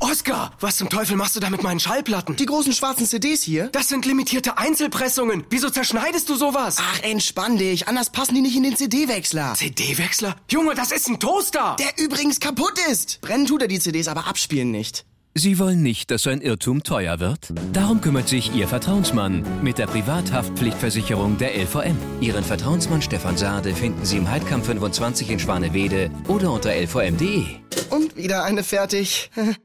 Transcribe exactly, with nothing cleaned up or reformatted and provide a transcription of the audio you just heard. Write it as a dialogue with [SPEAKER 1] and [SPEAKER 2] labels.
[SPEAKER 1] Oskar, was zum Teufel machst du da mit meinen Schallplatten?
[SPEAKER 2] Die großen schwarzen C Ds hier?
[SPEAKER 1] Das sind limitierte Einzelpressungen. Wieso zerschneidest du sowas?
[SPEAKER 2] Ach, entspann dich. Anders passen die nicht in den C D-Wechsler.
[SPEAKER 1] C D-Wechsler? Junge, das ist ein Toaster.
[SPEAKER 2] Der übrigens kaputt ist. Brennen tut er die C Ds, aber abspielen nicht.
[SPEAKER 3] Sie wollen nicht, dass so ein Irrtum teuer wird? Darum kümmert sich Ihr Vertrauensmann mit der Privathaftpflichtversicherung der L V M. Ihren Vertrauensmann Stefan Saade finden Sie im Heidkamp fünfundzwanzig in Schwanewede oder unter l v m punkt d e.
[SPEAKER 2] Und wieder eine fertig.